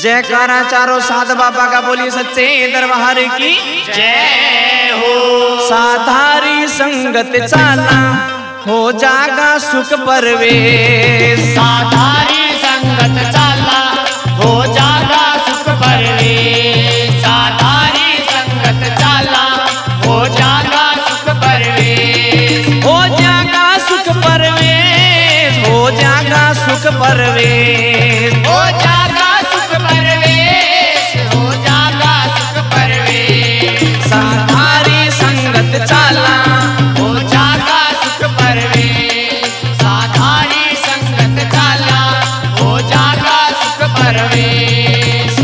जयकारा चारों साध बाबा का बोलिए सच्चे दरबार की जय हो। साधारी संगत चाला हो जागा सुख परवेश। साधारी संगत चाला हो जागा सुख परवेश। साधारी संगत चाला हो जागा सुख परवेश। हो जागा सुख परवेश। हो जागा सुख परवेश। हो जागा सुख परवेश। हो जागा सुख परवेश। साधारी संगत चाला हो जागा सुख परवेश। साधारी संगत चाला हो जागा सुख परवेश।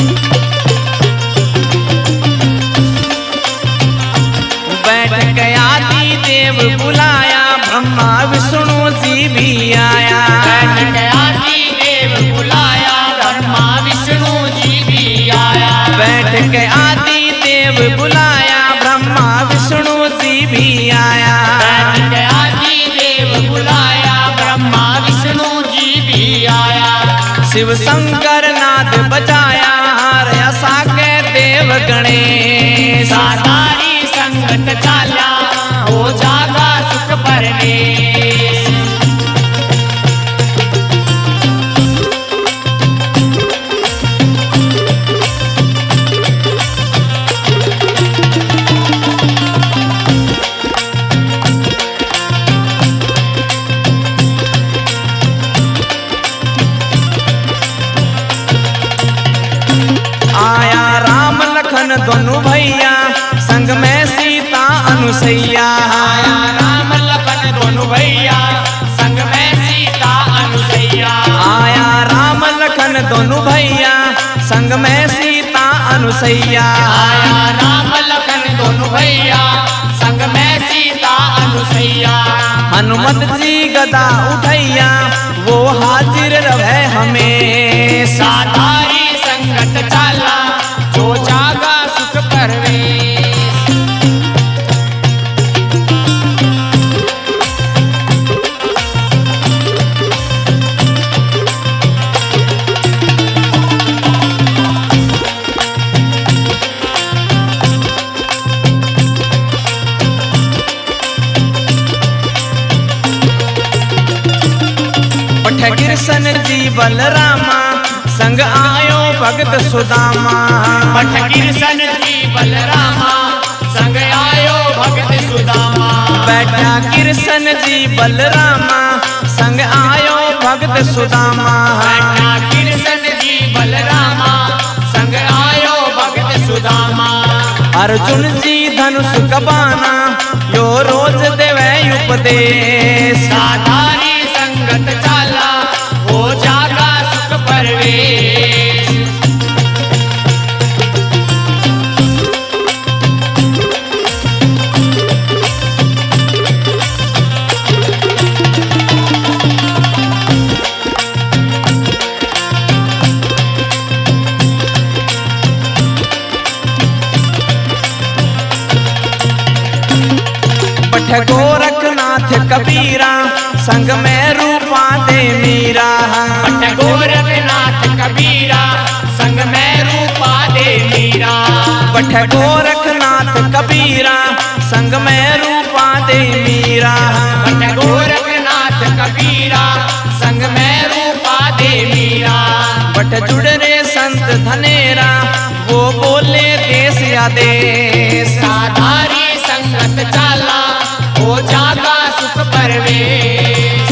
बैठ गया आदि देव बुलाया ब्रह्मा विष्णु जी भी आया। बैठ गया आदि देव बुलाया ब्रह्मा विष्णु जी भी आया। बैठ गया आदि देव बुलाया ब्रह्मा विष्णु जी भी आया। बैठ गया आदि देव बुलाया ब्रह्मा विष्णु जी भी आया। शिव शंकर नाद बजाया रसा के देव गणेश। साधारी संगत चाला हो जागा सुख परवेश। आया राम लखन दोनों भैया संग में सीता अनुसैया। आया राम लखन दोनों भैया संग में सीता अनुसैया। आया राम लखन दोनों भैया संग में सीता अनुसैया। आया राम लखन दोनों भैया संग में सीता अनुसैया। हनुमत जी गदा उठैया वो हाजिर रहे हमें। साधारी संगत चाला हो जागा सुख परवेश। पठ कृष्ण जी बलरामा संग आयो भगत सुदामा। पठ कृष्ण जी बलरामा संग आयो भगत सुदामा। बैठा कृष्ण जी बलरामा संग आयो भगत सुदामा। बैठा कृष्ण जी बलरामा संग आयो भगत सुदामा। अर्जुन जी धनुष कबाना यो रोज देवे उपदेश। साधारी संगत चाला हो जागा सुख परवेश। पठ गोरखनाथ कबीरा संग में रूपा दे मीरा। पठ गोरखनाथ कबीरा संग में रूपा दे मीरा। पठ गोरखनाथ कबीरा संग में रूपा दे मीरा। पठ गोरखनाथ कबीरा संग में रूपा दे मीरा। पठ जुड़ रे संत धनेरा वो बोले देश या देश। साधारी संगत चाला हो जागा सुख परवेश।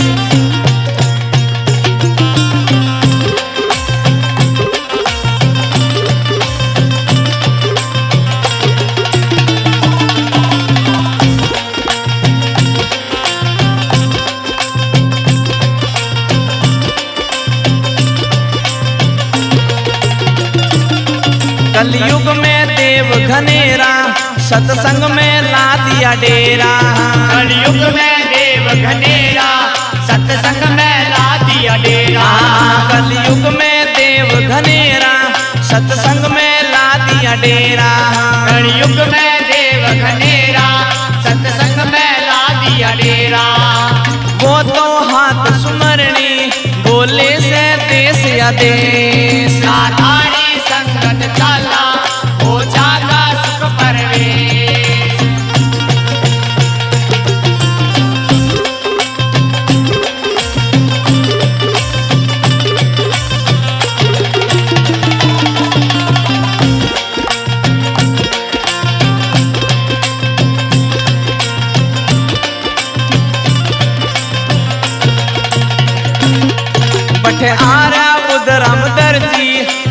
कलयुग में देव घनेरा सत्संग में ला दिया डेरा। कलयुग में देव घनेरा सत्संग में ला दिया डेरा। कलयुग में देव घनेरा सत्संग में ला दिया डेरा। कलयुग में देव घनेरा सत्संग में ला दिया डेरा। वो तो हाथ सुमरनी बोले से देश या देश। साधारी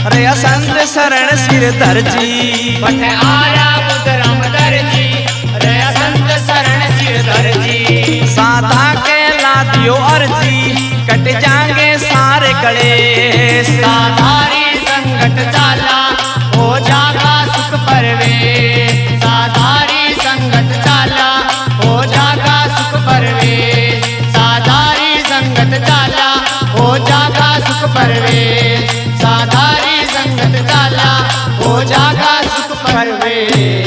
रे संत शरण सिर धरजी बट आया बुद्ध राम दर्जी रे संत शरण सिर दर्जी साधा के ला दियो अर्जी कट जाएंगे सारे कलेश साधारी संकट चाला हो जागा सुख परवे साधारी संकट चाला हो जागा सुख परवे साधारी संकट चाला हो जागा सुख परवे साधारी संकट चाला हो जागा सुख परवे।